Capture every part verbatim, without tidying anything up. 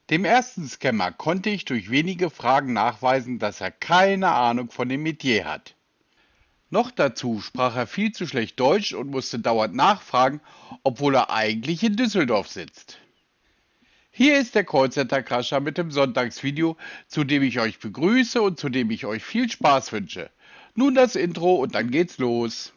Dem ersten Scammer konnte ich durch wenige Fragen nachweisen, dass er keine Ahnung von dem Metier hat. Noch dazu sprach er viel zu schlecht Deutsch und musste dauernd nachfragen, obwohl er eigentlich in Düsseldorf sitzt. Hier ist der Callcenter-Crasher mit dem Sonntagsvideo, zu dem ich euch begrüße und zu dem ich euch viel Spaß wünsche. Nun das Intro und dann geht's los.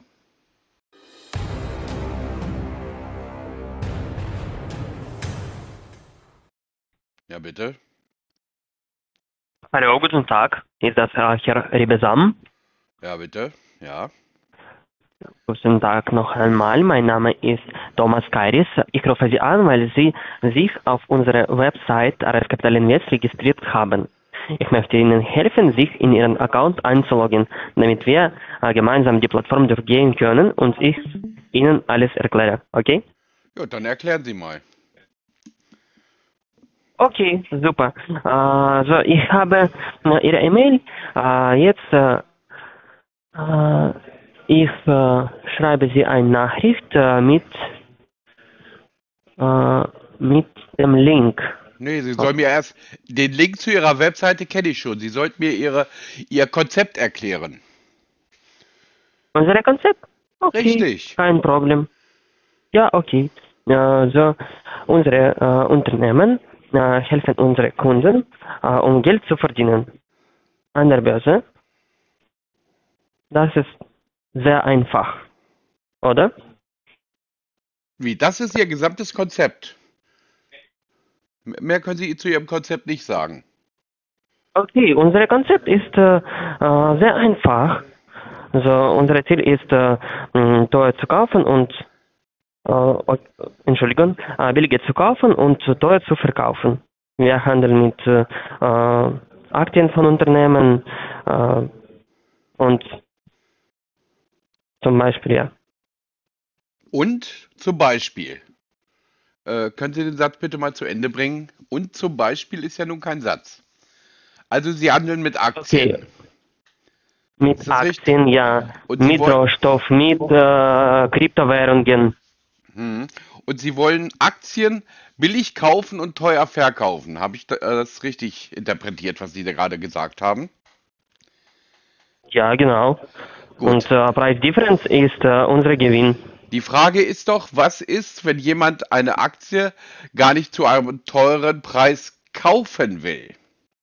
Ja, bitte. Hallo, guten Tag. Ist das äh, Herr Ribesam? Ja, bitte. Ja. Guten Tag noch einmal. Mein Name ist Thomas Kairis. Ich rufe Sie an, weil Sie sich auf unserer Website Ares Capital Invest registriert haben. Ich möchte Ihnen helfen, sich in Ihren Account einzuloggen, damit wir äh, gemeinsam die Plattform durchgehen können und ich Ihnen alles erkläre. Okay? Ja, dann erklären Sie mal. Okay, super. Äh, so, ich habe äh, Ihre E-Mail. Äh, jetzt, äh, äh, ich äh, schreibe Sie eine Nachricht äh, mit, äh, mit dem Link. Nee, Sie sollen mir erst den Link zu Ihrer Webseite kenne ich schon. Sie sollten mir Ihre, Ihr Konzept erklären. Unser Konzept? Okay, Richtig. kein Problem. Ja, okay. Äh, so, unsere äh, Unternehmen äh, helfen unsere Kunden, äh, um Geld zu verdienen. An der Börse. Das ist sehr einfach, oder? Wie, das ist Ihr gesamtes Konzept? M- Mehr können Sie zu Ihrem Konzept nicht sagen. Okay, unser Konzept ist äh, äh, sehr einfach. Also unser Ziel ist, äh, mh, teuer zu kaufen und äh, ok- Entschuldigung, äh, billige zu kaufen und teuer zu verkaufen. Wir handeln mit äh, äh, Aktien von Unternehmen äh, und zum Beispiel, ja. Und zum Beispiel. Äh, können Sie den Satz bitte mal zu Ende bringen? Und zum Beispiel ist ja nun kein Satz. Also Sie handeln mit Okay, Aktien. mit Ist das richtig? Aktien, ja, Und Sie mit wollen, Rohstoff, mit äh, Kryptowährungen. hm, und Sie wollen Aktien billig kaufen und teuer verkaufen. Habe ich da- äh, das richtig interpretiert, was Sie da gerade gesagt haben? Ja, genau. Und Gut. äh, Preisdifferenz ist äh, unser Gewinn. Die Frage ist doch, was ist, wenn jemand eine Aktie gar nicht zu einem teuren Preis kaufen will?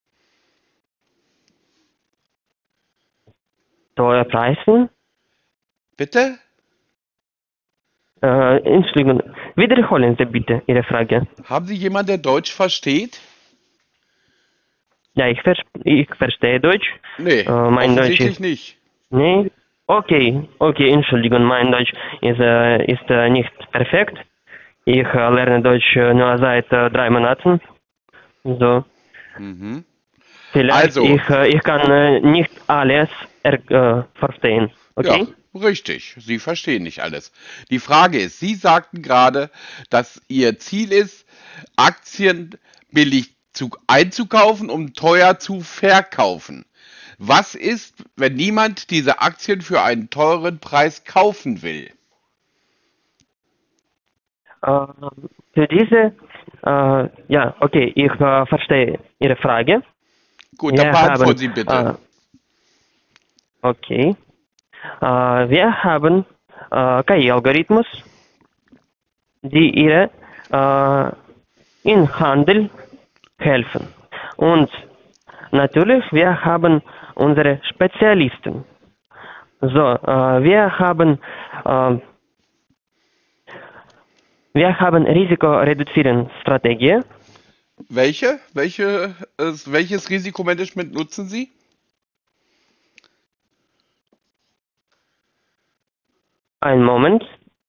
Teuer Preisen? Bitte? Äh, Entschuldigung, wiederholen Sie bitte Ihre Frage. Haben Sie jemanden, der Deutsch versteht? Ja, ich, vers ich verstehe Deutsch. Nee, Äh, mein Deutsch ist... offensichtlich nicht. Nee? Okay, okay, Entschuldigung, mein Deutsch ist, äh, ist äh, nicht perfekt. Ich äh, lerne Deutsch äh, nur seit äh, drei Monaten. So, Mhm. vielleicht Also, ich, äh, ich kann äh, nicht alles er äh, verstehen. ja, Okay? richtig. Sie verstehen nicht alles. Die Frage ist, Sie sagten gerade, dass Ihr Ziel ist, Aktien billig zu, einzukaufen, um teuer zu verkaufen. Was ist, wenn niemand diese Aktien für einen teuren Preis kaufen will? Äh, für diese, äh, ja, okay, ich äh, verstehe Ihre Frage. Gut, dann Wir haben, beantworten Sie bitte. äh, okay, äh, wir haben äh, K I-Algorithmus, die ihre äh, im Handel helfen. Und natürlich, wir haben unsere Spezialisten. So, äh, wir haben äh, wir haben Risikoreduzieren Strategie. Welche? Welche, äh, welches Risikomanagement nutzen Sie? Einen Moment.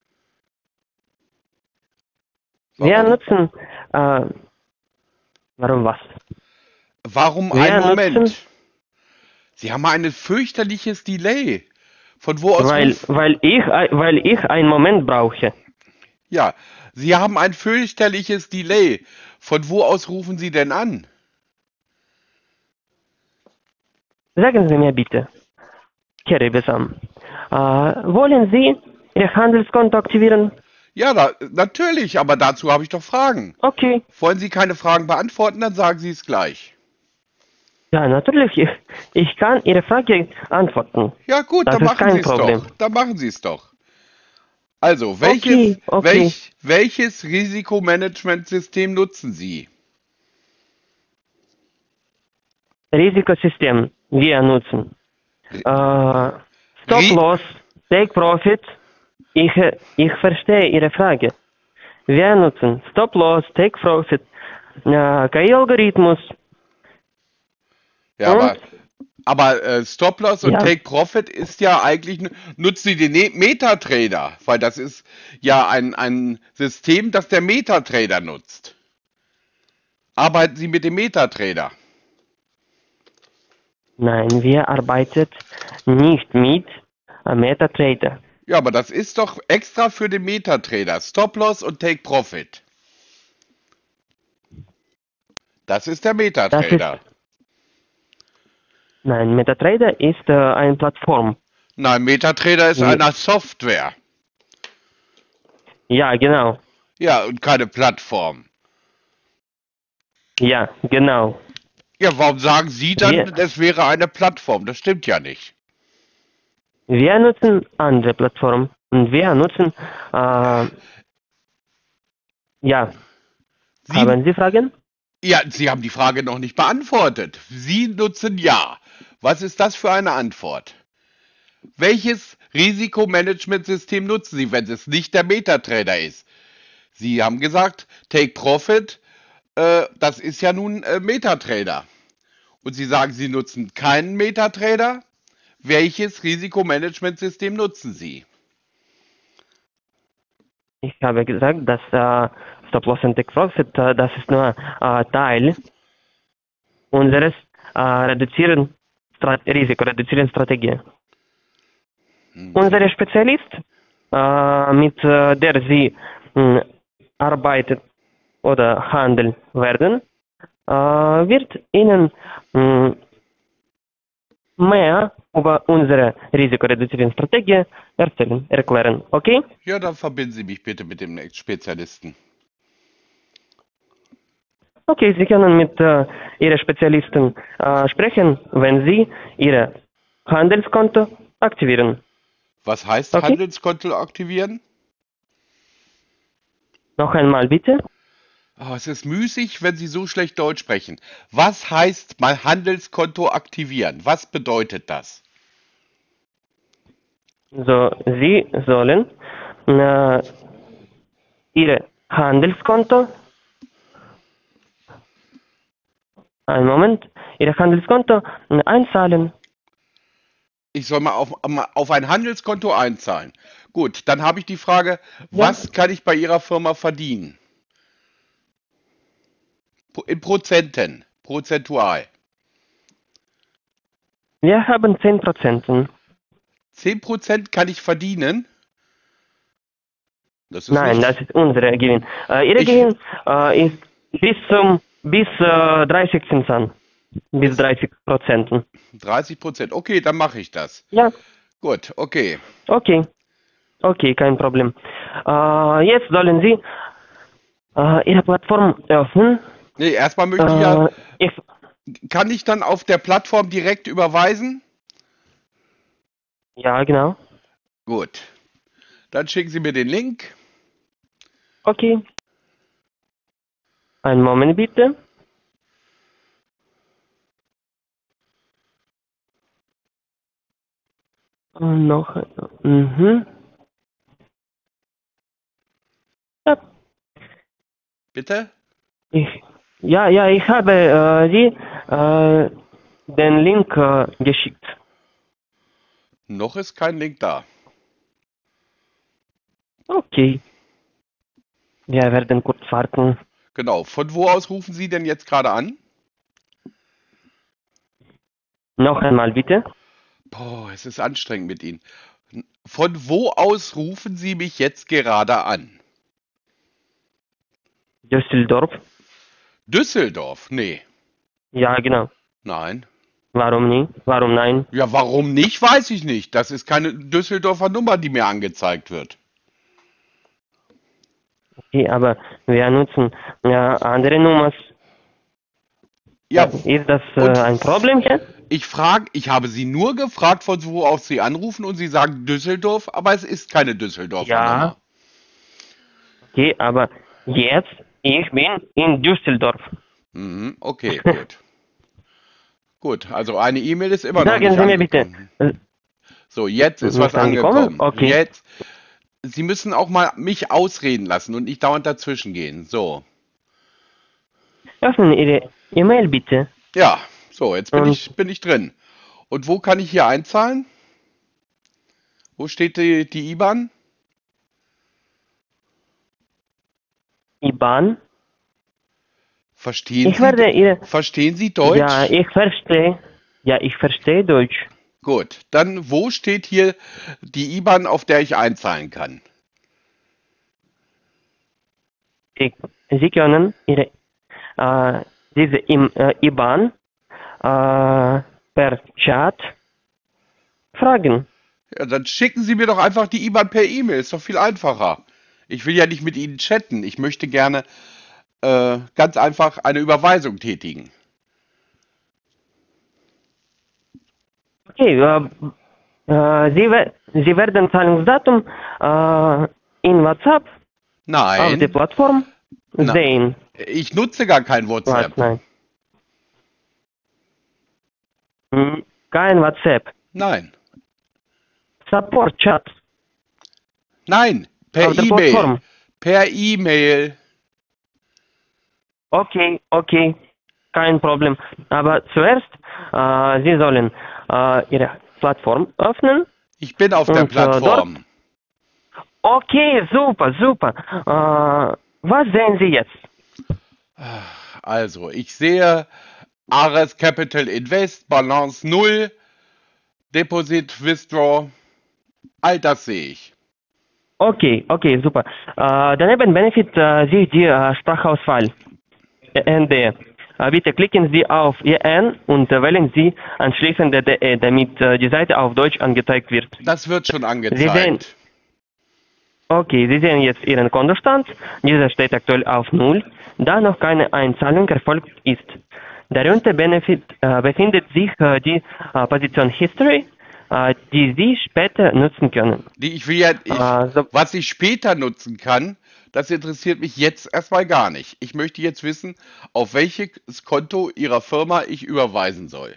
Wir Warum? nutzen äh, warum was? Warum ein Wir nutzen, Moment? Sie haben ein fürchterliches Delay. Von wo aus weil rufen? weil ich ein- weil ich einen Moment brauche. Ja, Sie haben ein fürchterliches Delay. Von wo aus rufen Sie denn an? Sagen Sie mir bitte, Herr Rebesam, äh, wollen Sie Ihr Handelskonto aktivieren? Ja, da, natürlich, aber dazu habe ich doch Fragen. Okay. Wollen Sie keine Fragen beantworten, dann sagen Sie es gleich. Ja, natürlich. Ich, ich kann Ihre Frage antworten. Ja gut, Das dann ist machen Sie kein es Problem. doch. Dann machen Sie es doch. Also, welches, Okay, okay. welch, welches Risikomanagementsystem nutzen Sie? Risikosystem. Wir nutzen. Äh, Ri Stop-Loss, Take-Profit. Ich, ich verstehe Ihre Frage. Wir nutzen Stop-Loss, Take-Profit, äh, K I-Algorithmus ja, und aber, aber äh, Stop-Loss und ja, Take-Profit ist ja eigentlich, n- nutzen Sie den Ne- MetaTrader, weil das ist ja ein, ein System, das der MetaTrader nutzt. Arbeiten Sie mit dem MetaTrader? nein, wir arbeiten nicht mit äh, MetaTrader. Ja, aber das ist doch extra für den MetaTrader. Stop-Loss und Take-Profit. Das ist der Das ist, MetaTrader. nein, MetaTrader ist äh, eine Plattform. Nein, MetaTrader ist Hm, eine Software. ja, genau. Ja, und keine Plattform. Ja, genau. Ja, warum sagen Sie dann, Wir, das wäre eine Plattform? Das stimmt ja nicht. wir nutzen andere Plattformen und wir nutzen, äh, ja, Sie, haben Sie Fragen? ja, Sie haben die Frage noch nicht beantwortet. Sie nutzen ja. Was ist das für eine Antwort? Welches Risikomanagementsystem nutzen Sie, wenn es nicht der MetaTrader ist? Sie haben gesagt, Take Profit, äh, das ist ja nun äh, MetaTrader. Und Sie sagen, Sie nutzen keinen MetaTrader. Welches Risikomanagementsystem nutzen Sie? Ich habe gesagt, dass äh, Stop-Loss und Take-Profit, äh, das ist nur äh, Teil unseres äh, reduzieren Strat Risikoreduzieren Strategie. Hm, Sie, Unser Spezialist, äh, mit äh, der Sie mh, arbeitet oder handeln werden, äh, wird Ihnen mh, mehr über unsere Risikoreduzierung Strategie erzählen, erklären. Okay? ja, dann verbinden Sie mich bitte mit dem Spezialisten. Okay, Sie können mit äh, Ihren Spezialisten äh, sprechen, wenn Sie Ihr Handelskonto aktivieren. Was heißt Okay? Handelskonto aktivieren? Noch einmal bitte. Oh, es ist müßig, wenn Sie so schlecht Deutsch sprechen. Was heißt mein Handelskonto aktivieren? Was bedeutet das? So, Sie sollen äh, Ihr Handelskonto, einen Moment, Ihr Handelskonto äh, einzahlen. Ich soll mal auf, mal auf ein Handelskonto einzahlen. Gut, dann habe ich die Frage, Ja, was kann ich bei Ihrer Firma verdienen? Pro- In Prozenten, prozentual. wir haben zehn Prozent. Zehn Prozent kann ich verdienen? Das ist Nein, nicht. das ist unser Gewinn. Äh, Ihr Ich Gewinn äh, ist bis zum bis äh, dreißig Zinsen. Bis bis dreißig Prozent. dreißig Prozent. Okay, dann mache ich das. Ja, Gut, okay. okay. Okay, kein Problem. Äh, jetzt sollen Sie äh, Ihre Plattform öffnen. Nee, erstmal möchte ich ja, Äh, ich, kann ich dann auf der Plattform direkt überweisen? ja, genau. Gut. Dann schicken Sie mir den Link. Okay. Einen Moment bitte. Und noch. Mhm. Ja, Bitte? ich, ja, ja, ich habe äh, Sie äh, den Link äh, geschickt. Noch ist kein Link da. Okay. Wir werden kurz warten. Genau. Von wo aus rufen Sie denn jetzt gerade an? Noch einmal bitte. Boah, es ist anstrengend mit Ihnen. Von wo aus rufen Sie mich jetzt gerade an? Düsseldorf. Düsseldorf? Nee. Ja, genau. Nein. Warum nie? Warum nein? Ja, warum nicht, weiß ich nicht. Das ist keine Düsseldorfer Nummer, die mir angezeigt wird. Okay, aber wir nutzen ja andere Nummern. Ja, Ist das äh, und ein Problem hier? ich frage, ich habe Sie nur gefragt, von wo aus Sie anrufen und Sie sagen Düsseldorf, aber es ist keine Düsseldorfer Ja, Nummer. okay, aber jetzt, ich bin in Düsseldorf. Mhm, okay, gut. Gut, also eine E-Mail ist immer noch Sagen nicht Sie mir bitte, angekommen. äh, So, jetzt ist was nicht angekommen? angekommen. Okay. Jetzt, Sie müssen auch mal mich ausreden lassen und nicht dauernd dazwischen gehen. So, Öffnen Ihre E-Mail bitte. ja, so, jetzt bin Und ich, bin ich drin. Und wo kann ich hier einzahlen? Wo steht die, die IBAN? IBAN. Verstehen Ich Sie, werde Ihre, verstehen Sie ja, Deutsch? ich verstehe, ja, ich verstehe Deutsch. Gut, dann wo steht hier die IBAN, auf der ich einzahlen kann? Sie, Sie können Ihre, äh, diese im, äh, IBAN äh, per Chat fragen. Ja, dann schicken Sie mir doch einfach die IBAN per E-Mail, ist doch viel einfacher. Ich will ja nicht mit Ihnen chatten, ich möchte gerne äh, ganz einfach eine Überweisung tätigen. Okay, äh, äh, Sie, wer- Sie werden Zahlungsdatum äh, in WhatsApp auf der Nein, Plattform na, sehen. ich nutze gar kein Was? WhatsApp. Nein. Hm, kein WhatsApp. Nein, Support Chat nein, per auf der E-Mail. Plattform. Per E-Mail. Okay, okay, kein Problem. Aber zuerst, äh, Sie sollen äh, Ihre Plattform öffnen Ich bin auf der und äh, dort. Plattform. Okay, super, super. Äh, was sehen Sie jetzt? Also, ich sehe Ares Capital Invest, Balance null, Deposit, Withdraw, all das sehe ich. Okay, okay, super. Äh, daneben benefit äh, Sie die äh, Sprachauswahl. N D. Äh, bitte klicken Sie auf E N und äh, wählen Sie anschließend D E, damit äh, die Seite auf Deutsch angezeigt wird. Das wird schon Sie sehen, angezeigt. okay, Sie sehen jetzt Ihren Kontostand. Dieser steht aktuell auf null, da noch keine Einzahlung erfolgt ist. Darunter benefit, äh, befindet sich äh, die äh, Position History, äh, die Sie später nutzen können. Die ich will ja, ich, Äh, so, was ich später nutzen kann, das interessiert mich jetzt erstmal gar nicht. Ich möchte jetzt wissen, auf welches Konto Ihrer Firma ich überweisen soll.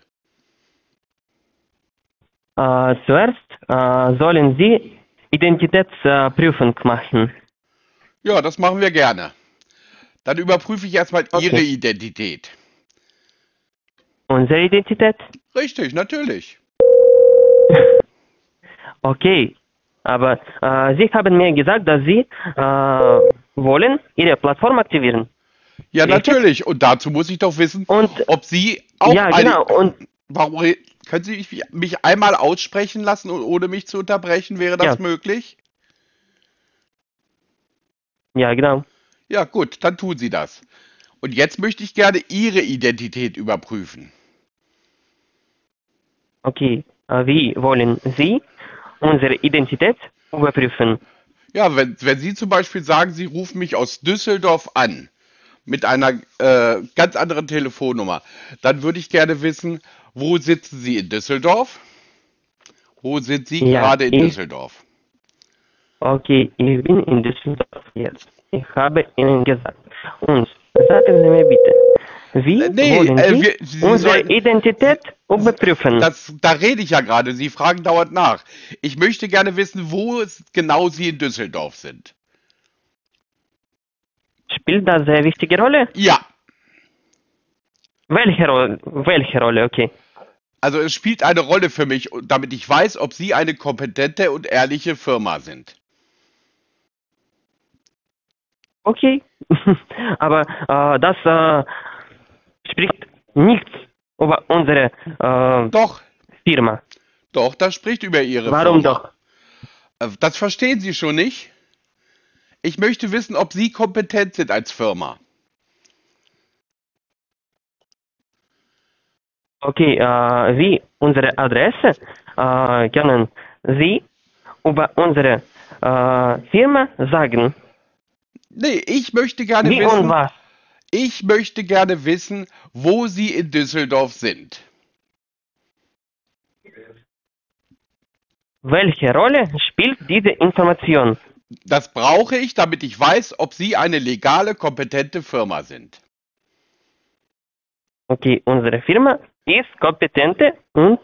äh, zuerst äh, sollen Sie Identitätsprüfung machen. Ja, das machen wir gerne. Dann überprüfe ich erstmal Ihre Okay. Identität. Unsere Identität? Richtig, natürlich. Okay. Aber äh, Sie haben mir gesagt, dass Sie äh, wollen Ihre Plattform aktivieren. Ja, Richtig? natürlich. Und dazu muss ich doch wissen, Und ob Sie auch ja, eine. genau. Und Warum re- können Sie mich, mich einmal aussprechen lassen und ohne mich zu unterbrechen? Wäre das ja, möglich? ja, genau. Ja, gut, dann tun Sie das. Und jetzt möchte ich gerne Ihre Identität überprüfen. Okay. Äh, wie wollen Sie unsere Identität überprüfen? Ja, wenn, wenn Sie zum Beispiel sagen, Sie rufen mich aus Düsseldorf an mit einer äh, ganz anderen Telefonnummer, dann würde ich gerne wissen, wo sitzen Sie in Düsseldorf? Wo sind Sie Ja, gerade in ich, Düsseldorf? okay, ich bin in Düsseldorf jetzt. Ich habe Ihnen gesagt. Und sagen Sie mir bitte, wie Äh, Nee, wollen äh, Sie wir, Sie unsere sollten, Identität überprüfen? das, da rede ich ja gerade. Sie fragen dauernd nach. Ich möchte gerne wissen, wo es genau Sie in Düsseldorf sind. Spielt das eine wichtige Rolle? Ja, Welche Rolle? Welche Rolle? Okay. also es spielt eine Rolle für mich, damit ich weiß, ob Sie eine kompetente und ehrliche Firma sind. Okay. Aber äh, das äh, spricht nichts über unsere äh, Doch, Firma. doch, das spricht über Ihre Warum Firma. doch? Äh, Das verstehen Sie schon nicht? Ich möchte wissen, ob Sie kompetent sind als Firma. Okay, äh, wie unsere Adresse äh, können Sie über unsere äh, Firma sagen? Nee, ich möchte gerne Wie und wissen, was? ich möchte gerne wissen, wo Sie in Düsseldorf sind. Welche Rolle spielt diese Information? Das brauche ich, damit ich weiß, ob Sie eine legale, kompetente Firma sind. Okay, unsere Firma ist kompetente und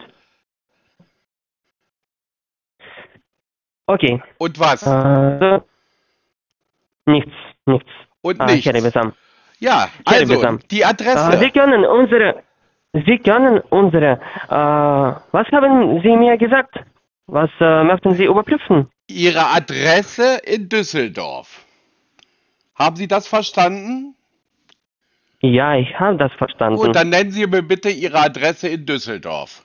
okay. Und was? Äh, nichts, nichts. Und Äh, Herr nichts. Besam. Ja, Herr also Besam. die Äh, Sie Adresse. können unsere, Sie können unsere, äh, was haben Sie mir gesagt? Was äh, möchten Sie überprüfen? Ihre Adresse in Düsseldorf. Haben Sie das verstanden? Ja, ich habe das Gut, verstanden. dann nennen Sie mir bitte Ihre Adresse in Düsseldorf.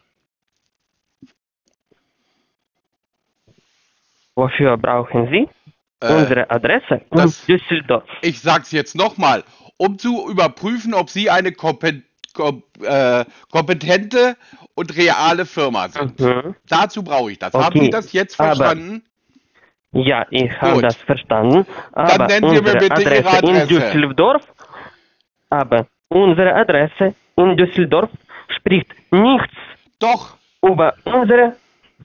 Wofür brauchen Sie Äh, unsere Adresse in das, Düsseldorf? ich sag's jetzt nochmal, um zu überprüfen, ob Sie eine kompe- kom- äh, kompetente und reale Firma sind. Mhm. Dazu brauche ich das. Haben Sie Okay, das jetzt aber verstanden? ja, ich habe das Gut, verstanden, dann aber nennen Sie mir unsere bitte Ihre Adresse in Adresse. Düsseldorf, aber unsere Adresse in Düsseldorf spricht nichts Doch, über unsere,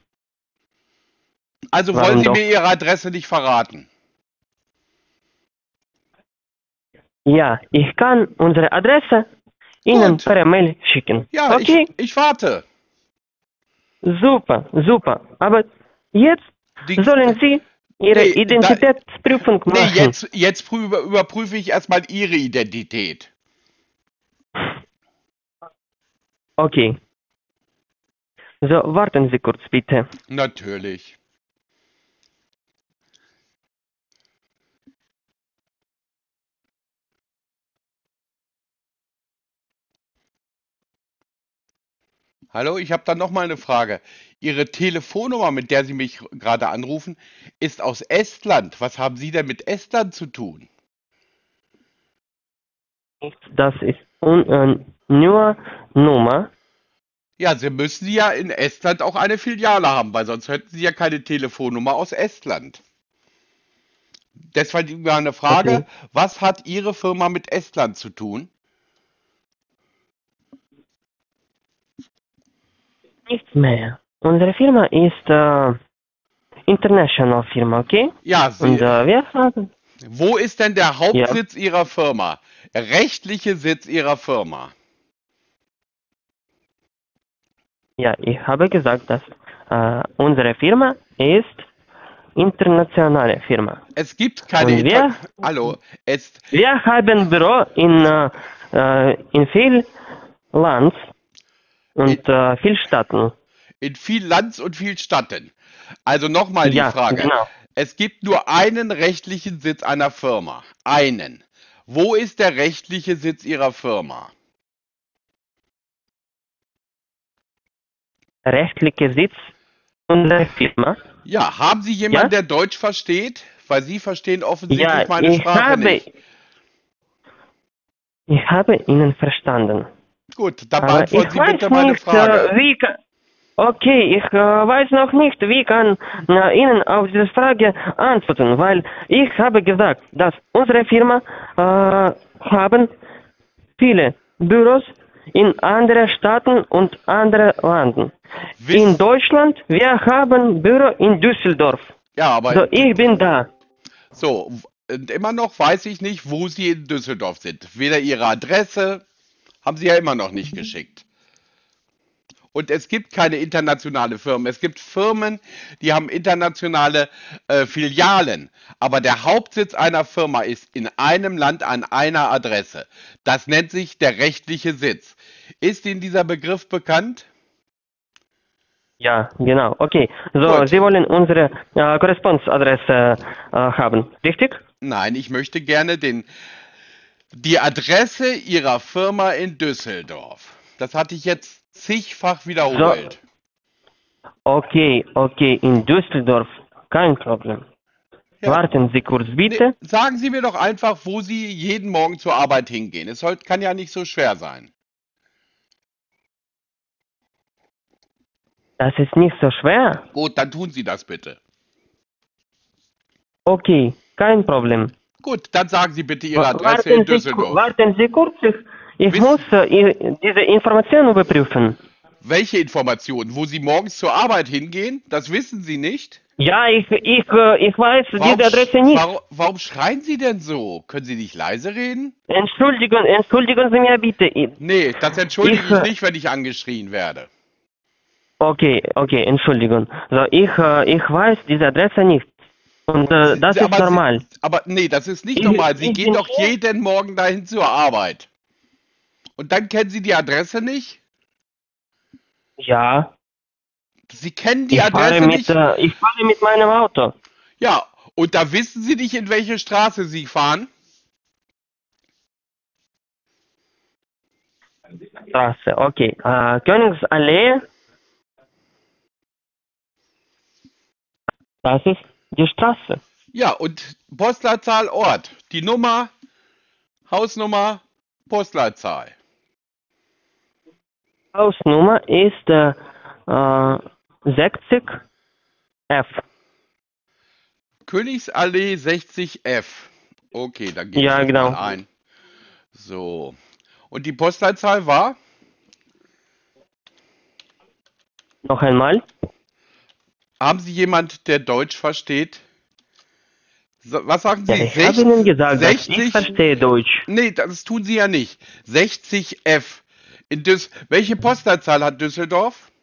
also wollen warum Sie doch? mir Ihre Adresse nicht verraten? Ja, ich kann unsere Adresse Ihnen Gut, per Mail schicken. ja, ich, Okay, ich warte. super, super. Aber jetzt Die, sollen Sie Ihre nee, da, Identitätsprüfung nee, machen. jetzt, jetzt prüfe, überprüfe ich erstmal Ihre Identität. Okay. So, warten Sie kurz bitte. Natürlich. Hallo, ich habe da noch mal eine Frage. Ihre Telefonnummer, mit der Sie mich gerade anrufen, ist aus Estland. Was haben Sie denn mit Estland zu tun? Das ist un, äh, nur Nummer. Ja, Sie müssen ja in Estland auch eine Filiale haben, weil sonst hätten Sie ja keine Telefonnummer aus Estland. Deshalb eine Frage, Okay. was hat Ihre Firma mit Estland zu tun? Nichts mehr. Unsere Firma ist äh, international Firma, okay? Ja, Und Sie, äh, wir haben, wo ist denn der ja, Hauptsitz Ihrer Firma? Der rechtliche Sitz Ihrer Firma? ja, ich habe gesagt, dass äh, unsere Firma ist internationale Firma. Es gibt keine Und Inter... wir, Hallo, es, wir haben Büro in, äh, äh, in viel Land in, und äh, viel Städten. in viel Lands und viel Stadt. Also nochmal die Ja, Frage. genau. Es gibt nur einen rechtlichen Sitz einer Firma. Einen. Wo ist der rechtliche Sitz Ihrer Firma? Rechtliche Sitz unserer Firma. Ja, haben Sie jemanden, Ja? der Deutsch versteht? Weil Sie verstehen Ja, offensichtlich meine ich Sprache habe, nicht. ich habe Ihnen verstanden. Gut, dann Aber ich beantworten Sie bitte weiß meine nicht, Frage. äh, wie kann, okay, ich äh, weiß noch nicht, wie kann äh, Ihnen auf diese Frage antworten, weil ich habe gesagt, dass unsere Firma äh, haben viele Büros in anderen Staaten und anderen Ländern. In Wiss, Deutschland, wir haben Büro in Düsseldorf. ja, aber So, ich bin da. so, und immer noch weiß ich nicht, wo Sie in Düsseldorf sind. Weder Ihre Adresse, haben Sie ja immer noch nicht geschickt. Und es gibt keine internationale Firmen. Es gibt Firmen, die haben internationale äh, Filialen. Aber der Hauptsitz einer Firma ist in einem Land an einer Adresse. Das nennt sich der rechtliche Sitz. Ist Ihnen dieser Begriff bekannt? Ja, genau. Okay. So, Gut. Sie wollen unsere äh, Korrespondenzadresse äh, haben, richtig? Nein, ich möchte gerne den, die Adresse Ihrer Firma in Düsseldorf. Das hatte ich jetzt zigfach So, wiederholt. okay, okay, in Düsseldorf, kein Problem. Ja, Warten Sie kurz, nee, bitte. sagen Sie mir doch einfach, wo Sie jeden Morgen zur Arbeit hingehen. Es soll, kann ja nicht so schwer sein. Das ist nicht so schwer. Gut, dann tun Sie das bitte. Okay, kein Problem. Gut, dann sagen Sie bitte Ihre Wa- Adresse in Warten Sie, ku- Düsseldorf. warten Sie kurz, ich, ich Wiss- muss äh, i- diese Information überprüfen. Welche Informationen? Wo Sie morgens zur Arbeit hingehen? Das wissen Sie nicht? Ja, ich, ich, äh, ich weiß Warum, diese sch- Adresse nicht. warum, warum schreien Sie denn so? Können Sie nicht leise reden? Entschuldigen, entschuldigen Sie mir bitte. Ich, Nee, das entschuldige ich äh, nicht, wenn ich angeschrien werde. Okay, okay, Entschuldigung. So, ich, äh, ich weiß diese Adresse nicht. Und äh, das Sie- ist aber normal. Sie, aber nee, das ist nicht Ich- normal. Sie ich gehen bin doch hier. jeden Morgen dahin zur Arbeit. Und dann kennen Sie die Adresse nicht? Ja, Sie kennen die ich fahre Adresse mit, nicht? äh, ich fahre mit meinem Auto. Ja, und da wissen Sie nicht, in welche Straße Sie fahren? Straße, okay. Äh, Königsallee, das ist die Straße. Ja, und Postleitzahl, Ort. Die Nummer, Hausnummer, Postleitzahl. Hausnummer ist äh, äh, sechzig F. Königsallee sechzig F. Okay, dann gebe ich Ja, das genau. mal ein. So. Und die Postleitzahl war? Noch einmal. Haben Sie jemand, der Deutsch versteht? So, was sagen Ja, Sie? ich habe Ihnen gesagt, dass ich sechzig? verstehe Deutsch. Nee, das tun Sie ja nicht. sechzig F. In Düs Welche Postleitzahl hat Düsseldorf?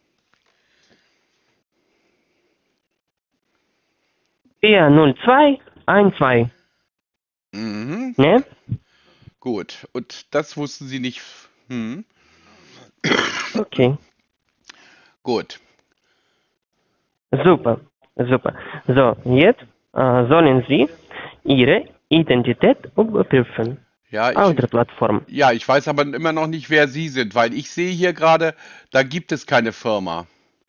vier null zwei eins zwei. Mhm, Ne? gut. Und das wussten Sie nicht. Hm, Okay. gut. Super, super. So, jetzt äh, sollen Sie Ihre Identität überprüfen. Ja, Auf ich, der Plattform. ja, ich weiß aber immer noch nicht, wer Sie sind, weil ich sehe hier gerade, da gibt es keine Firma.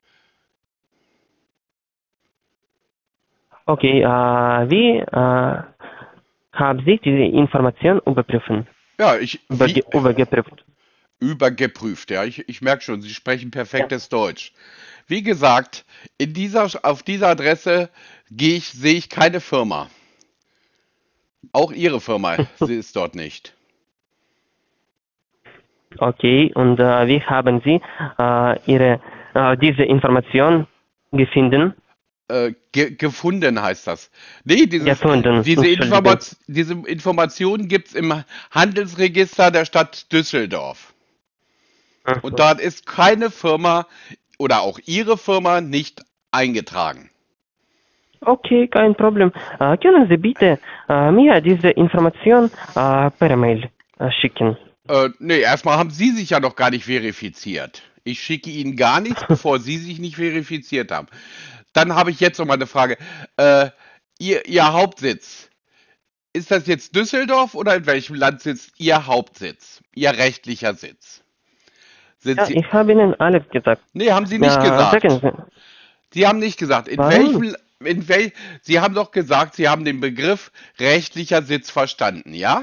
Okay, äh, wie äh, haben Sie diese Information überprüfen? Ja, ich, wie, Überge übergeprüft. übergeprüft, ja. Ich, ich merke schon, Sie sprechen perfektes Deutsch. Wie gesagt, in dieser, auf dieser Adresse gehe ich, sehe ich keine Firma. Auch Ihre Firma sie ist dort nicht. Okay, und äh, wie haben Sie äh, Ihre, äh, diese Information gefunden? Äh, ge gefunden heißt das. Nee, dieses, Gefunden, diese, Entschuldigung. Informat diese Informationen gibt es im Handelsregister der Stadt Düsseldorf. Und Mhm. dort ist keine Firma oder auch Ihre Firma nicht eingetragen. Okay, kein Problem. Äh, können Sie bitte äh, mir diese Information äh, per Mail äh, schicken? Äh, nee, erstmal haben Sie sich ja noch gar nicht verifiziert. Ich schicke Ihnen gar nichts, bevor Sie sich nicht verifiziert haben. Dann habe ich jetzt noch mal eine Frage. Äh, Ihr, Ihr Hauptsitz, ist das jetzt Düsseldorf oder in welchem Land sitzt Ihr Hauptsitz? Ihr rechtlicher Sitz? Sind Ja, Sie. ich habe Ihnen alles gesagt. Nee, haben Sie Äh, nicht sagen gesagt. Sie, Sie haben nicht gesagt. In warum? welchem. In wel, Sie haben doch gesagt, Sie haben den Begriff rechtlicher Sitz verstanden, ja?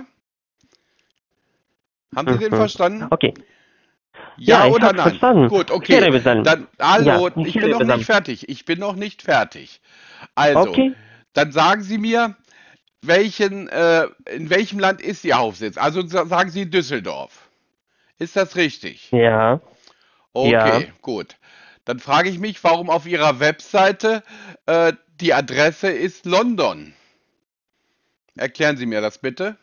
Haben Sie den Mhm. verstanden? Okay. Ja Ja, ich oder habe nein? verstanden. Gut, Ich höre okay. Besalm. Dann, Ja, hallo, ich ich bin höre noch nicht Besalm. fertig. Ich bin noch nicht fertig. Also, Okay. dann sagen Sie mir, welchen, äh, in welchem Land ist Ihr Hauptsitz? Also sa- sagen Sie Düsseldorf. Ist das richtig? Ja, ja. Okay, gut. Dann frage ich mich, warum auf Ihrer Webseite äh, die Adresse ist London. Erklären Sie mir das bitte.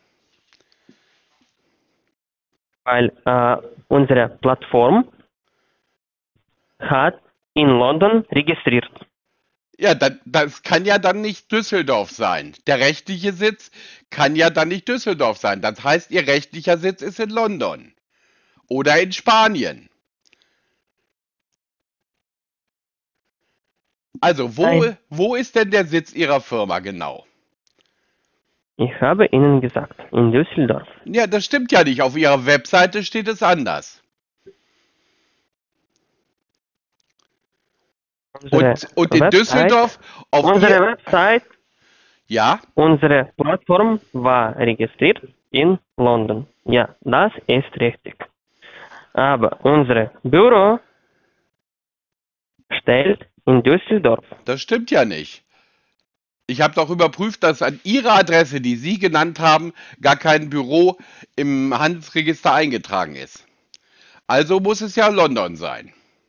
Weil äh, unsere Plattform hat in London registriert. Ja, dann, das kann ja dann nicht Düsseldorf sein. Der rechtliche Sitz kann ja dann nicht Düsseldorf sein. Das heißt, Ihr rechtlicher Sitz ist in London oder in Spanien. Also, wo, Nein, wo ist denn der Sitz Ihrer Firma genau? ich habe Ihnen gesagt, in Düsseldorf. Ja, das stimmt ja nicht. Auf Ihrer Webseite steht es anders. Unsere Und, und in Website, Düsseldorf auf unsere Ihr. Website, Ja, unsere Plattform war registriert in London. Ja, das ist richtig. Aber unser Büro steht in Düsseldorf. das stimmt ja nicht. Ich habe doch überprüft, dass an Ihrer Adresse, die Sie genannt haben, gar kein Büro im Handelsregister eingetragen ist. Also muss es ja London sein.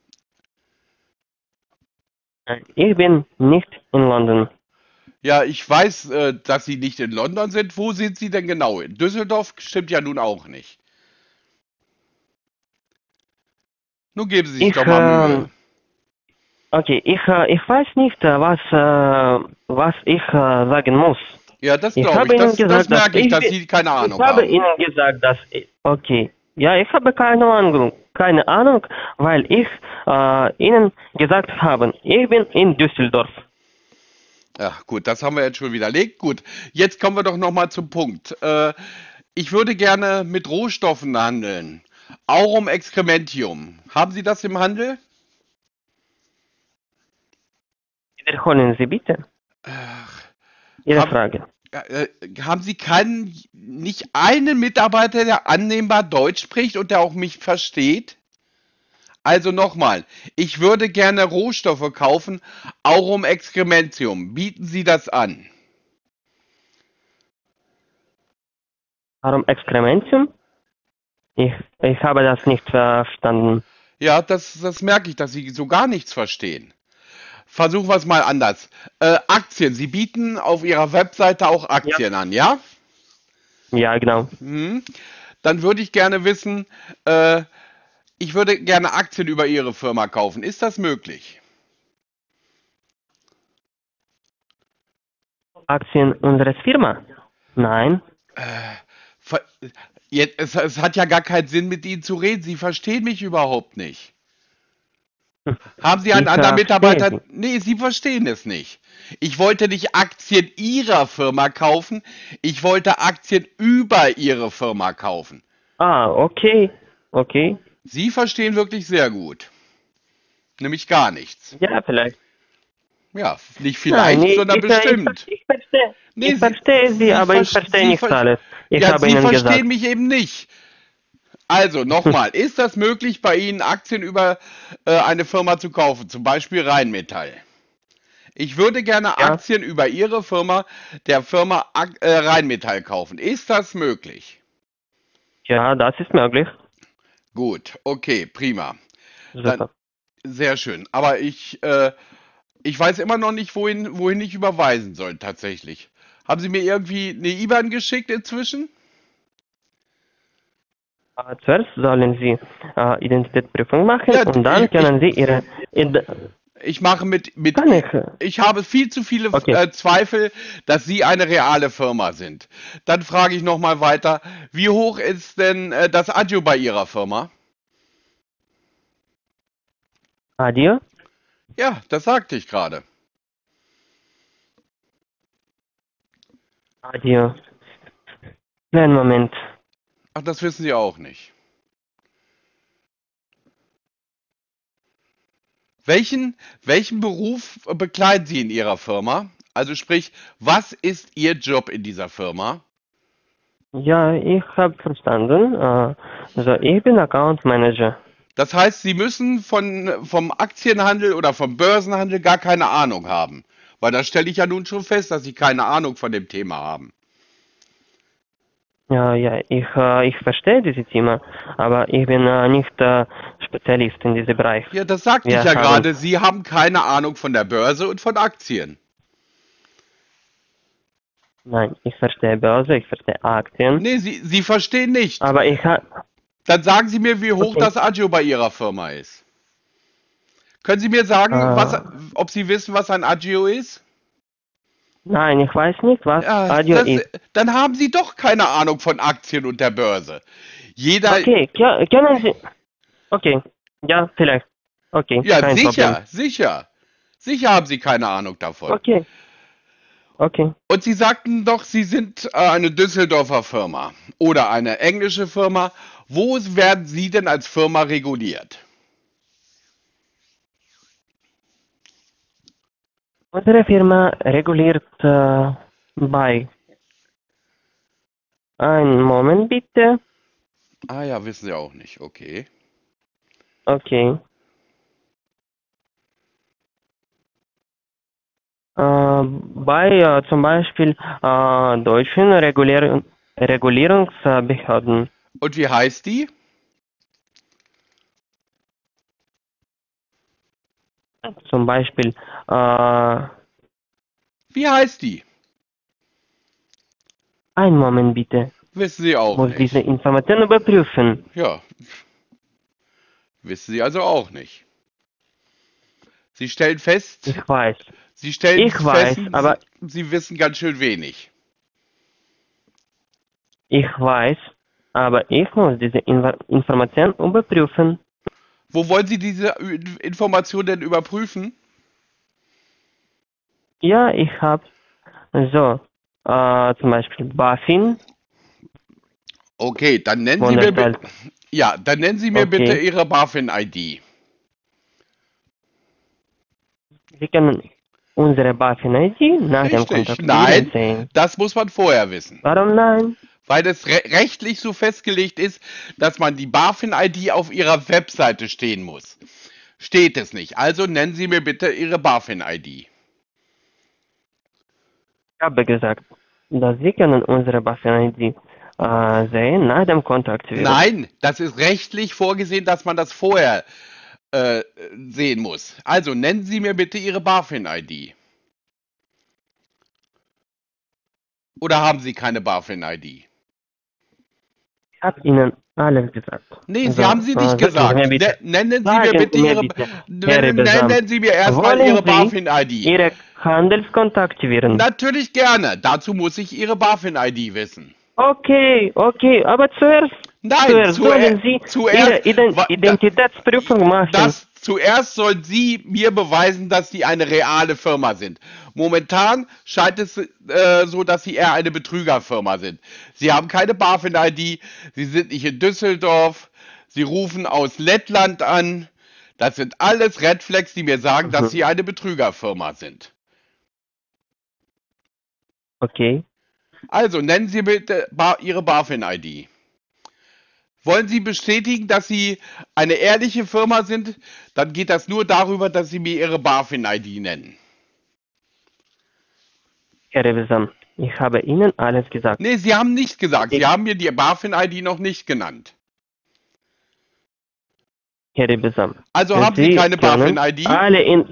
Nein, ich bin nicht in London. Ja, ich weiß, äh, dass Sie nicht in London sind. Wo sind Sie denn genau? In Düsseldorf stimmt ja nun auch nicht. Nun geben Sie sich Ich, doch mal Mühe. ähm, okay, ich, äh, ich weiß nicht, äh, was, äh, was ich äh, sagen muss. Ja, das Ich glaube ich. habe Ihnen Das, das gesagt, dass merke ich, ich dass bin, Sie keine ich Ahnung habe haben. Ihnen gesagt, dass ich, okay, ja, ich habe keine Ahnung, keine Ahnung, weil ich äh, Ihnen gesagt habe, ich bin in Düsseldorf. Ja, gut, das haben wir jetzt schon widerlegt. Gut, jetzt kommen wir doch noch mal zum Punkt. Äh, ich würde gerne mit Rohstoffen handeln. Aurum excrementium. Haben Sie das im Handel? Wiederholen Sie bitte Ihre Haben, Frage. äh, haben Sie keinen, nicht einen Mitarbeiter, der annehmbar Deutsch spricht und der auch mich versteht? Also nochmal, ich würde gerne Rohstoffe kaufen, Aurum excrementium. Bieten Sie das an? Warum Exkrementium? Ich, ich habe das nicht verstanden. Ja, das, das merke ich, dass Sie so gar nichts verstehen. Versuchen wir es mal anders. Äh, Aktien. Sie bieten auf Ihrer Webseite auch Ja. Aktien an, ja? Ja, genau. Hm. Dann würde ich gerne wissen, äh, ich würde gerne Aktien über Ihre Firma kaufen. Ist das möglich? Aktien unseres Firma? Nein. Ver Jetzt, es, es hat ja gar keinen Sinn, mit Ihnen zu reden. Sie verstehen mich überhaupt nicht. Haben Sie einen Ich anderen äh, verstehe Mitarbeiter? Sie. Nee, Sie verstehen es nicht. Ich wollte nicht Aktien Ihrer Firma kaufen. Ich wollte Aktien über Ihre Firma kaufen. Ah, okay. Okay. Sie verstehen wirklich sehr gut. Nämlich gar nichts. Ja, vielleicht. Ja, nicht Nein, vielleicht, ich, sondern ich, äh, ich, ver- bestimmt. ich verstehe. Nee, Ich Sie, verstehe Sie, Sie, aber ver ich verstehe Sie, nicht ver alles. Ich ja, habe Sie Ihnen verstehen gesagt. mich eben nicht. Also nochmal, ist das möglich, bei Ihnen Aktien über äh, eine Firma zu kaufen, zum Beispiel Rheinmetall? Ich würde gerne Ja, Aktien über Ihre Firma, der Firma Ak äh, Rheinmetall kaufen. Ist das möglich? ja, das ist möglich. Gut, okay, prima. Dann Super. sehr schön. Aber ich, äh, ich weiß immer noch nicht, wohin, wohin ich überweisen soll, tatsächlich. Haben Sie mir irgendwie eine I B A N geschickt inzwischen? Äh, Zuerst sollen Sie äh, Identitätsprüfung machen Ja, und dann ich, ich, können Sie Ihre... Id ich mache mit, mit, Kann ich? äh, ich habe viel zu viele Okay. äh, Zweifel, dass Sie eine reale Firma sind. Dann frage ich nochmal weiter, wie hoch ist denn äh, das Agio bei Ihrer Firma? Adieu. Ja, das sagte ich gerade. Adieu. Kleinen Moment. Ach, das wissen Sie auch nicht. Welchen, welchen Beruf äh, bekleiden Sie in Ihrer Firma? Also sprich, was ist Ihr Job in dieser Firma? Ja, ich habe verstanden. Äh, also ich bin Account Manager. Das heißt, Sie müssen von, vom Aktienhandel oder vom Börsenhandel gar keine Ahnung haben. Weil da stelle ich ja nun schon fest, dass Sie keine Ahnung von dem Thema haben. Ja, ja, ich, äh, ich verstehe dieses Thema, aber ich bin äh, nicht äh, Spezialist in diesem Bereich. Ja, das sagte ich Wir ja haben, gerade. Sie haben keine Ahnung von der Börse und von Aktien. nein, ich verstehe Börse, ich verstehe Aktien, Nee, Sie, Sie verstehen nicht. aber ich habe, Dann sagen Sie mir, wie hoch okay, das Agio bei Ihrer Firma ist. Können Sie mir sagen, was, äh, ob Sie wissen, was ein Agio ist? nein, ich weiß nicht, was Ja, Audio das, ist. dann haben Sie doch keine Ahnung von Aktien und der Börse. Jeder, Okay, kö- können Sie, okay, ja, vielleicht, okay, ja, kein Problem. sicher, sicher. Sicher haben Sie keine Ahnung davon. Okay, okay. Und Sie sagten doch, Sie sind äh, eine Düsseldorfer Firma oder eine englische Firma. Wo werden Sie denn als Firma reguliert? Unsere Firma reguliert äh, bei, einen Moment bitte, Ah ja, wissen Sie auch nicht. Okay. okay. Äh, bei äh, zum Beispiel äh, deutschen Regulier Regulierungsbehörden, Und wie heißt die? zum Beispiel, äh, Wie heißt die? einen Moment bitte, Wissen Sie auch muss diese nicht. Information überprüfen. Ja, wissen Sie also auch nicht. Sie stellen fest, Ich weiß, Sie stellen ich weiß, fest, aber Sie, Sie wissen ganz schön wenig. ich weiß, aber ich muss diese Inva Information überprüfen. Wo wollen Sie diese Information denn überprüfen? Ja, ich habe so, äh, zum Beispiel BaFin, Okay, dann nennen Sie mir, bi- Bundesstaat, ja, dann nennen Sie mir bitte okay. Ihre BaFin-I D. Sie können unsere BaFin-I D nach dem Richtig. Kontaktieren Nein, sehen. das muss man vorher wissen. Warum nein? Weil es re rechtlich so festgelegt ist, dass man die BaFin-I D auf Ihrer Webseite stehen muss. Steht es nicht. Also nennen Sie mir bitte Ihre BaFin-I D. Ich habe gesagt, dass Sie können unsere BaFin-I D äh, sehen nach dem Kontaktieren. Nein, das ist rechtlich vorgesehen, dass man das vorher äh, sehen muss. Also nennen Sie mir bitte Ihre BaFin-I D. Oder haben Sie keine BaFin-I D? Ich habe Ihnen alles gesagt. Nee, Sie So, haben sie nicht äh, sagen Sie mir gesagt. Ne bitte. nennen Sie mir Sagen bitte Sie mir Ihre, bitte, Herr nennen, Besam, nennen Sie mir erstmal wollen Ihre Sie BaFin-I D. Ihre Handelskonto aktivieren? Natürlich gerne. Dazu muss ich Ihre BaFin-I D wissen. Okay, okay, aber zuerst, Nein, zuerst zuer sollen Sie zuerst, Ihre Ident wa- da- Identitätsprüfung machen. das, zuerst sollen Sie mir beweisen, dass Sie eine reale Firma sind. Momentan scheint es äh, so, dass Sie eher eine Betrügerfirma sind. Sie haben keine BaFin-I D, Sie sind nicht in Düsseldorf, Sie rufen aus Lettland an. Das sind alles Red Flags, die mir sagen, dass Mhm. Sie eine Betrügerfirma sind. Okay. Also nennen Sie bitte ba Ihre BaFin-I D. Wollen Sie bestätigen, dass Sie eine ehrliche Firma sind? Dann geht das nur darüber, dass Sie mir Ihre BaFin-I D nennen. Herr Besam, ich habe Ihnen alles gesagt. Nee, Sie haben nicht gesagt. Ich, Sie haben mir die BaFin-I D noch nicht genannt. Herr Besam, Also haben Sie Sie keine können BaFin-I D? alle in,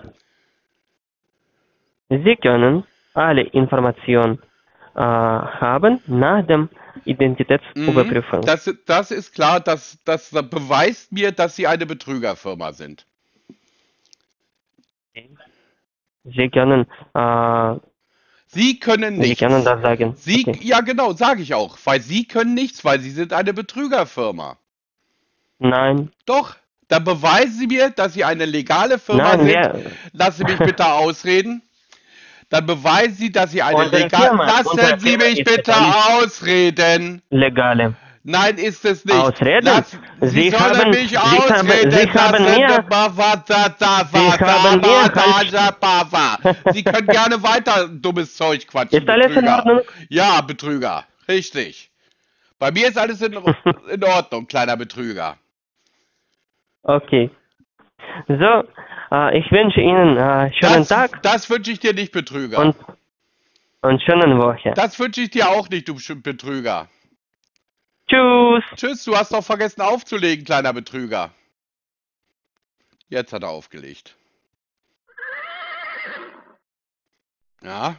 Sie können alle Informationen äh, haben nach dem Mhm. Identitätsüberprüfung. Das, das ist klar, das, das beweist mir, dass Sie eine Betrügerfirma sind. Sie können, äh, Sie können Sie können nichts. das sagen. Sie, Okay. ja genau, sage ich auch. Weil Sie können nichts, weil Sie sind eine Betrügerfirma. Nein, Doch, dann beweisen Sie mir, dass Sie eine legale Firma nein, sind. wir, Lassen Sie mich bitte ausreden. Dann beweisen Sie, dass Sie eine unsere legal... Firma, Lassen unsere Sie Firma mich ist bitte legale. ausreden. Legale. Nein, ist es nicht. Ausreden? Lass, Sie Sie sollen haben, mich Sie haben, Sie ausreden haben lassen. mir, Sie haben mir halt, Sie können gerne weiter dummes Zeug quatschen, ist alles in Betrüger. Ordnung? Ja, Betrüger. Richtig. Bei mir ist alles in, in Ordnung, kleiner Betrüger. Okay. So, äh, ich wünsche Ihnen äh, schönen Das, Tag das wünsche ich dir nicht, Betrüger. und, und schönen Woche. Das wünsche ich dir auch nicht, du Betrüger. Tschüss. Tschüss, du hast doch vergessen aufzulegen, kleiner Betrüger. Jetzt hat er aufgelegt. Ja,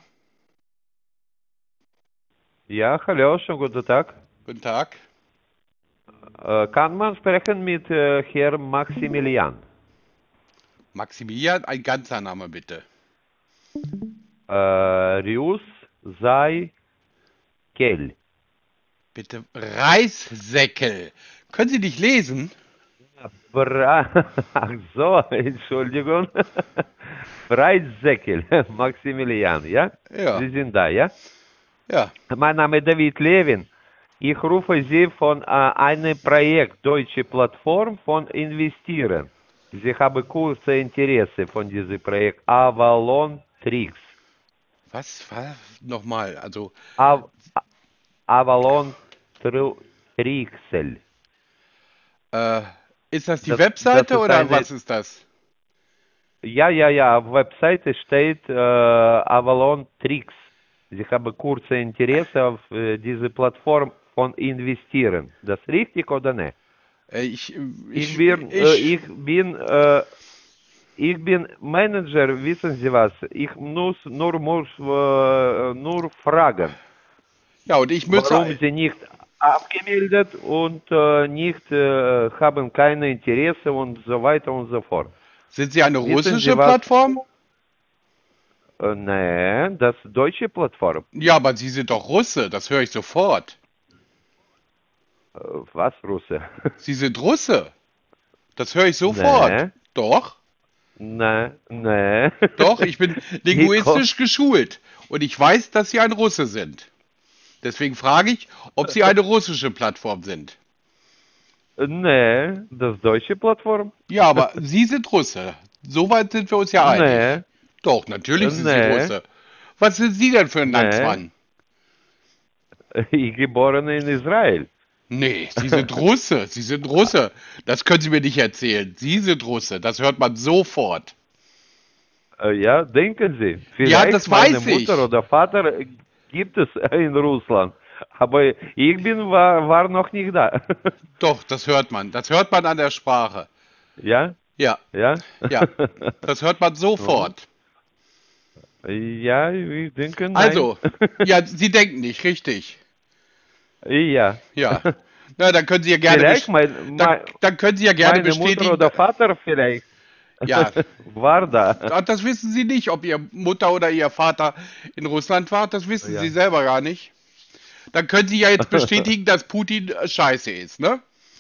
Ja, hallo, schönen guten Tag. guten Tag. Äh, kann man sprechen mit äh, Herrn Maximilian? Maximilian, ein ganzer Name bitte. Äh, Rius sei Kell. Bitte Reissäckel. Können Sie nicht lesen? Bra Ach so, Entschuldigung. Freizeckel, Maximilian, ja? Ja, Sie sind da, ja? ja. Mein Name ist David Levin. Ich rufe Sie von äh, einem Projekt Deutsche Plattform von Investieren. Sie haben kurze Interesse von diesem Projekt Avalon Tricks. Was? Was? Nochmal, also, Av Avalon Tru Trixel. äh, ist das die Das, das Webseite ist oder eine, was ist das? Ja, ja, ja, auf Webseite steht äh, Avalon Tricks. Sie haben kurze Interesse auf äh, diese Plattform von investieren. Das richtig oder nicht? Äh, Ich, Ich ich, bin, äh, ich, ich bin, äh, ich bin Manager, wissen Sie was? Ich muss nur, muss, äh, nur fragen, ja, und ich müsste, warum Sie nicht abgemeldet und äh, nicht äh, haben keine Interesse und so weiter und so fort. sind Sie eine Wissen russische Sie was? Plattform? Äh, nee, das deutsche Plattform. Ja, aber Sie sind doch Russe, das höre ich sofort. Äh, was, Russe? Sie sind Russe, das höre ich sofort. Nee, Doch, nee, nee. doch, ich bin Ich, ko- linguistisch geschult und ich weiß, dass Sie ein Russe sind. Deswegen frage ich, ob Sie eine russische Plattform sind. nee, das deutsche Plattform? Ja, aber Sie sind Russe. Soweit sind wir uns ja einig. Nee, Doch, natürlich sind Sie nee, Russe. Was sind Sie denn für ein nee. Landsmann? Ich geboren in Israel. Nee, Sie sind Russe. Sie sind Russe. Das können Sie mir nicht erzählen. Sie sind Russe. Das hört man sofort. Äh, Ja, denken Sie, Ja, vielleicht das meine weiß Mutter ich. oder Vater äh, gibt es in Russland, aber ich bin war, war noch nicht da. Doch, das hört man. Das hört man an der Sprache. Ja, Ja, ja. ja. Das hört man Mhm. sofort. Ja, ich denke nein. Also, ja, Sie denken nicht, richtig. Ja. Ja. Na, dann können Sie ja gerne Vielleicht best mein, dann, mein, dann können Sie ja gerne meine Mutter bestätigen. oder Vater vielleicht Ja, war da. das wissen Sie nicht, ob Ihr Mutter oder Ihr Vater in Russland war. Das wissen Sie Ja. selber gar nicht. Dann können Sie ja jetzt bestätigen, dass Putin äh, scheiße ist, ne?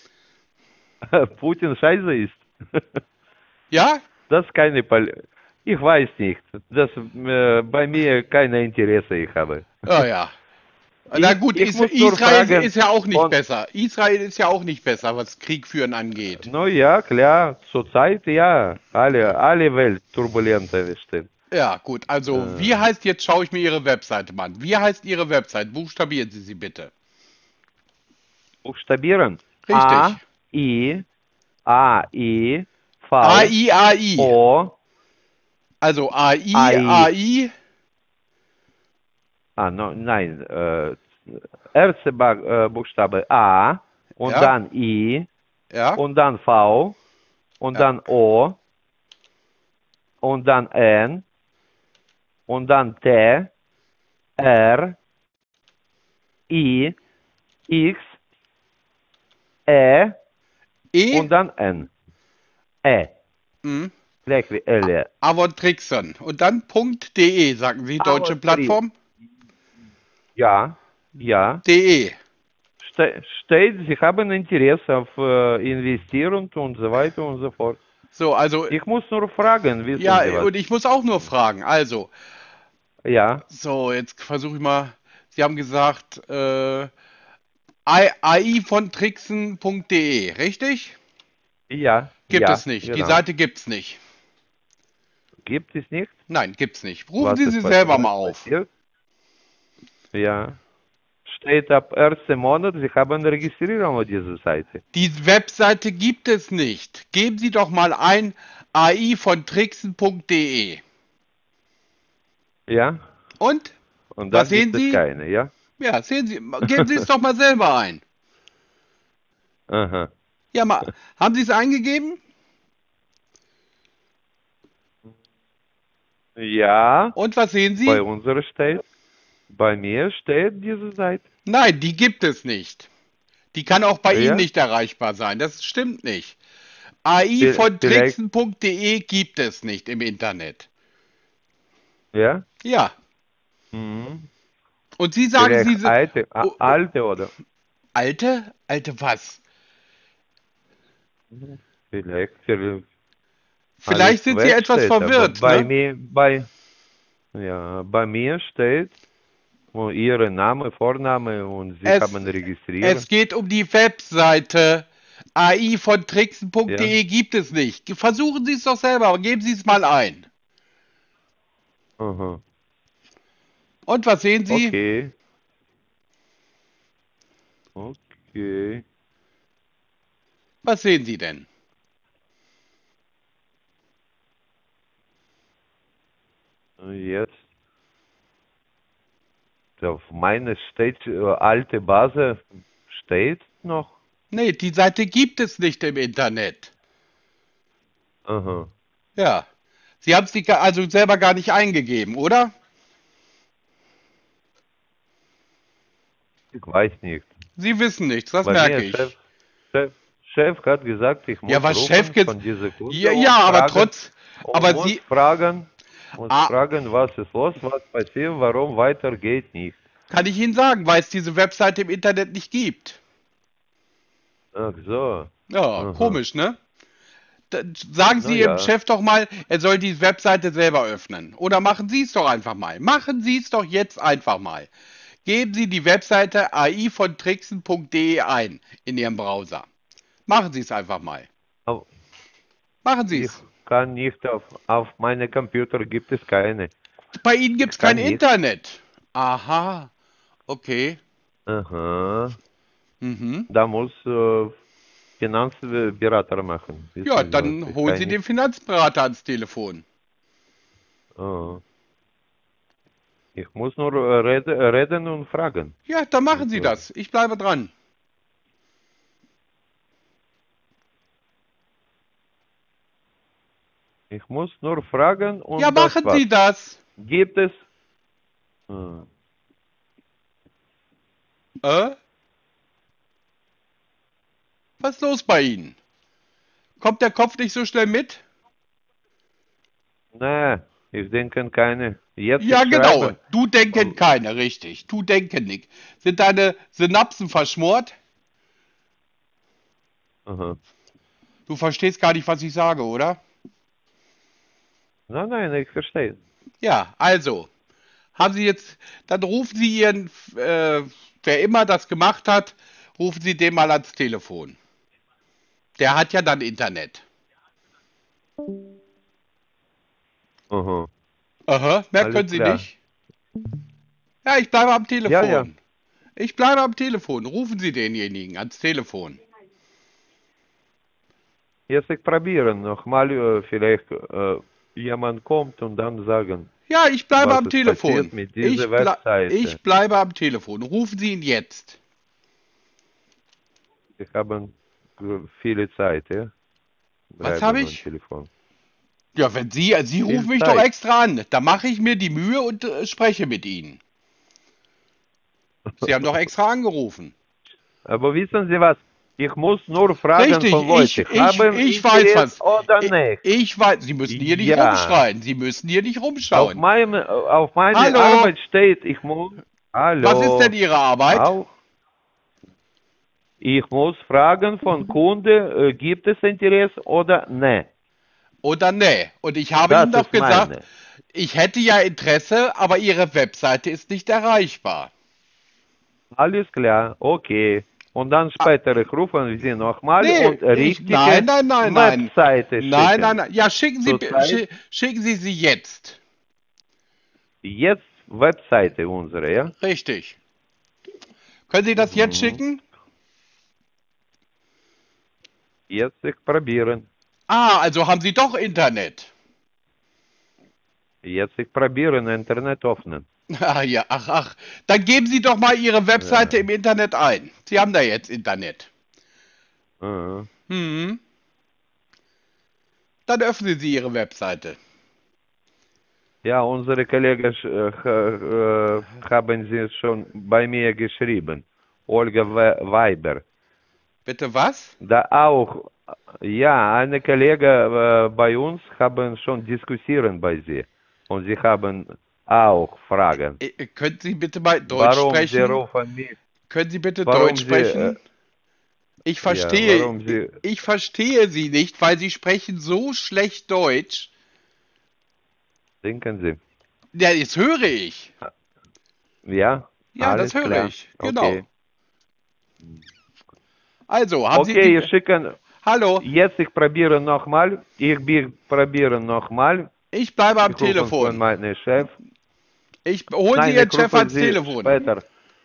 Putin scheiße ist. Ja? Das ist keine Pol Ich weiß nicht. Das äh, bei mir keine Interesse ich habe. Ja, ja. Na Ich, gut, ich Is muss nur Israel fragen ist ja auch nicht von, besser. Israel ist ja auch nicht besser, was Krieg führen angeht. no ja, klar, zurzeit ja, alle, alle Welt turbulenter steht. Ja, gut. Also, wie Äh, heißt, jetzt schaue ich mir Ihre Webseite mal an. Wie heißt Ihre Website? Buchstabieren Sie sie bitte. buchstabieren. A, Richtig. I, A, I, V, A I A I. O, Also A I I, A I. ah, no, nein, äh, erste Ba- äh, Buchstabe A und Ja, dann I ja, und dann V und ja. dann O und dann N und dann T, R, I, X, E E. und dann N. E. Hm. Gleich wie L. Avon Trixon. Und dann .de, sagen Sie, deutsche Aber Tri. Plattform? Ja, ja. De. Ste steht, Sie haben Interesse auf äh, Investieren und so weiter und so fort. So, also, Ich muss nur fragen, wissen ja, Sie was? und ich muss auch nur fragen. Also, Ja, so, jetzt versuche ich mal. Sie haben gesagt, äh, A I von Trixen.de, richtig? ja, Gibt ja, es nicht. Die genau. Seite gibt's nicht. Gibt es nicht? Nein, gibt's nicht. Rufen Was Sie ist, sie pa- selber was mal auf. passiert? Ja. Steht ab ersten Monat, Sie haben Registrierung auf dieser Seite. Die Webseite gibt es nicht. Geben Sie doch mal ein A I von Trixen.de. Ja? Und? Und Was dann sehen gibt es Sie? keine, ja? Ja, sehen Sie. Geben Sie es doch mal selber ein. Aha. Ja, mal. Haben Sie es eingegeben? Ja, Und was sehen bei Sie? unserer steht, bei mir steht diese Seite. Nein, die gibt es nicht. Die kann auch bei Ihnen Ja? nicht erreichbar sein. Das stimmt nicht. A I Vi- von Vielleicht, Trixen.de gibt es nicht im Internet. ja? Ja. Mhm. Und Sie sagen, Sie Vielleicht sind alte, a- oh, oh, alte oder? alte? Alte was? Mhm. Vielleicht, vielleicht alles Vielleicht sind Sie weg etwas steht, aber verwirrt, bei ne? mir, bei, ja, bei mir steht wo Ihre Name, Vorname und Sie Es, haben registriert. es geht um die Webseite. A I von Ja? Trixen.de gibt es nicht. Versuchen Sie es doch selber, aber geben Sie es mal ein. Aha. Und was sehen Sie? Okay, okay. Was sehen Sie denn? Jetzt auf meine steht äh, alte Base steht noch. Nee, die Seite gibt es nicht im Internet. Aha. Ja. Sie haben sie also selber gar nicht eingegeben, oder? Ich weiß nicht. Sie wissen nichts, das Bei merke mir ich. Chef, Chef, Chef hat gesagt, ich muss Ja, was rufen Chef jetzt. von dieser Kunde Ja, und ja, aber fragen, trotz. und Aber muss Sie. fragen, muss Ah, fragen, was ist los, was passiert, warum weitergeht nicht. kann ich Ihnen sagen, weil es diese Webseite im Internet nicht gibt. Ach so. Ja, Aha. komisch, ne? Da- Sagen Na Sie Ihrem ja. Chef doch mal, er soll die Webseite selber öffnen. Oder machen Sie es doch einfach mal. Machen Sie es doch jetzt einfach mal. Geben Sie die Webseite a i von trixen punkt de ein in Ihrem Browser. Machen Sie es einfach mal. Aber Machen Sie ich es. kann nicht auf, auf meinem Computer gibt es keine. Bei Ihnen gibt es Ich kann kein nicht. Internet. Aha, okay. Aha. Mhm. Da muss äh, Finanzberater machen. Wissen Ja, Sie was? dann Ich holen kann Sie nicht. den Finanzberater ans Telefon. Oh. Ich muss nur äh, rede, reden und fragen. Ja, dann machen Sie Also, das. Ich bleibe dran. ich muss nur fragen und Ja, das machen war's. Sie das. Gibt es? Äh, Äh? Was ist los bei Ihnen? Kommt der Kopf nicht so schnell mit? nee, ich denke keine. Jetzt Ja, ich genau. schreibe. Du denken keine, richtig. Du denken nicht. Sind deine Synapsen verschmort? Aha. Du verstehst gar nicht, was ich sage, oder? Nein, nein, ich verstehe. Ja, also. Haben Sie jetzt, dann rufen Sie Ihren, äh, wer immer das gemacht hat, rufen Sie den mal ans Telefon. Der hat ja dann Internet. Aha. Aha, mehr Alles können Sie klar. nicht? Ja, ich bleibe am Telefon. Ja, ja. Ich bleibe am Telefon. Rufen Sie denjenigen ans Telefon. Jetzt ich probieren nochmal, äh, vielleicht äh, jemand kommt und dann sagen, Ja, ich bleibe was am ist Telefon. passiert mit dieser Ich, ble Webseite. ich bleibe am Telefon. Rufen Sie ihn jetzt. Ich habe äh, viele Zeit, ja? Was Bleiben habe am ich? Telefon. Ja, wenn Sie, Sie Viel rufen mich Zeit. doch extra an. Da mache ich mir die Mühe und äh, spreche mit Ihnen. Sie haben doch extra angerufen. Aber wissen Sie was? Ich muss nur fragen Richtig, von ich, Leuten, ich, haben ich weiß Interesse was. oder Ich, nicht? ich weiß, Sie müssen hier nicht Ja. rumschreien. Sie müssen hier nicht Auf, rumschauen. meinem, auf meiner Hallo? Arbeit steht, ich muss... Hallo? Was ist denn Ihre Arbeit? Auch? Ich muss fragen von Kunde, äh, gibt es Interesse oder ne? Oder nee? Und ich habe Das Ihnen doch ist gesagt, meine. ich hätte ja Interesse, aber Ihre Webseite ist nicht erreichbar. Alles klar, okay. Und dann später ich rufen Sie nochmal Nee, und ich, richtige nein, nein, nein, nein. Webseite Nein, schicken. nein, nein. Ja, schicken Sie, Zurzeit- schi- schicken Sie sie jetzt. Jetzt Webseite unsere, ja? Richtig. Können Sie das jetzt Mhm. schicken? Jetzt ich probieren. Ah, also haben Sie doch Internet. Jetzt ich probieren Internet öffnen. Ah ja, ach, ach. Dann geben Sie doch mal Ihre Webseite Ja. im Internet ein. Sie haben da jetzt Internet. Mhm. Hm. Dann öffnen Sie Ihre Webseite. Ja, unsere Kollegen äh, äh, haben Sie schon bei mir geschrieben. Olga We- Weiber. Bitte was? Da auch, ja, eine Kollege äh, bei uns haben schon diskutieren bei Sie. Und Sie haben auch Fragen. Äh, Können Sie bitte mal Deutsch Warum Sie sprechen? rufen mich? Können Sie bitte Warum Deutsch Sie, sprechen? äh, Ich Ja, verstehe, warum Sie... ich, ich verstehe Sie nicht, weil Sie sprechen so schlecht Deutsch. Denken Sie? Ja, jetzt höre ich. Ja? Ja, Alles das höre klar. ich. Genau. Okay. Also, haben Sie Okay, die... ich schicke... Hallo, Jetzt ich probiere nochmal. Ich bi- probiere nochmal. ich bleibe am Ich rufe von Telefon. meinem Chef. Ich hole Sie Nein, Ihren ich Chef rufe ans Sie Telefon. später.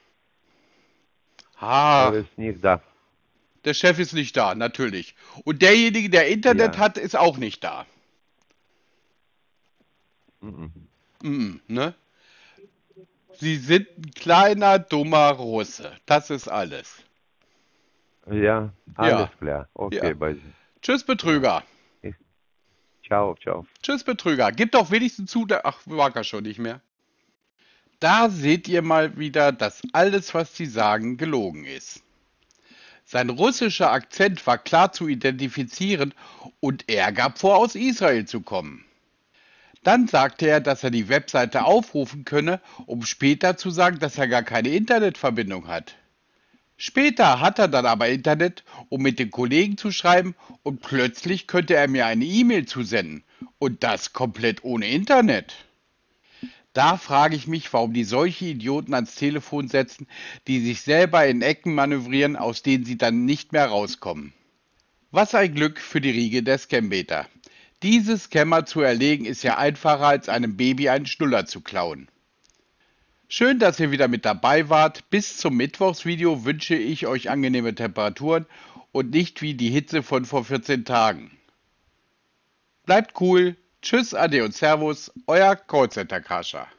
Ah, Er ist nicht da. der Chef ist nicht da, natürlich. Und derjenige, der Internet Ja. hat, ist auch nicht da. Mhm. Mm, ne? Sie sind ein kleiner, dummer Russe. Das ist alles. Ja, alles Ja, klar. Okay, ja. Basi. Tschüss, Ja. Betrüger. Ich, ciao, ciao. Tschüss, Betrüger. Gib doch wenigstens zu, da- ach, mag er schon nicht mehr. Da seht ihr mal wieder, dass alles, was sie sagen, gelogen ist. Sein russischer Akzent war klar zu identifizieren und er gab vor, aus Israel zu kommen. Dann sagte er, dass er die Webseite aufrufen könne, um später zu sagen, dass er gar keine Internetverbindung hat. Später hat er dann aber Internet, um mit den Kollegen zu schreiben, und plötzlich könnte er mir eine E-Mail zusenden. Und das komplett ohne Internet. Da frage ich mich, warum die solche Idioten ans Telefon setzen, die sich selber in Ecken manövrieren, aus denen sie dann nicht mehr rauskommen. Was ein Glück für die Riege der Scambeter. Diese Scammer zu erlegen ist ja einfacher, als einem Baby einen Schnuller zu klauen. Schön, dass ihr wieder mit dabei wart. Bis zum Mittwochsvideo wünsche ich euch angenehme Temperaturen und nicht wie die Hitze von vor vierzehn Tagen. Bleibt cool. Tschüss, Ade und Servus, euer Callcenter Kascha.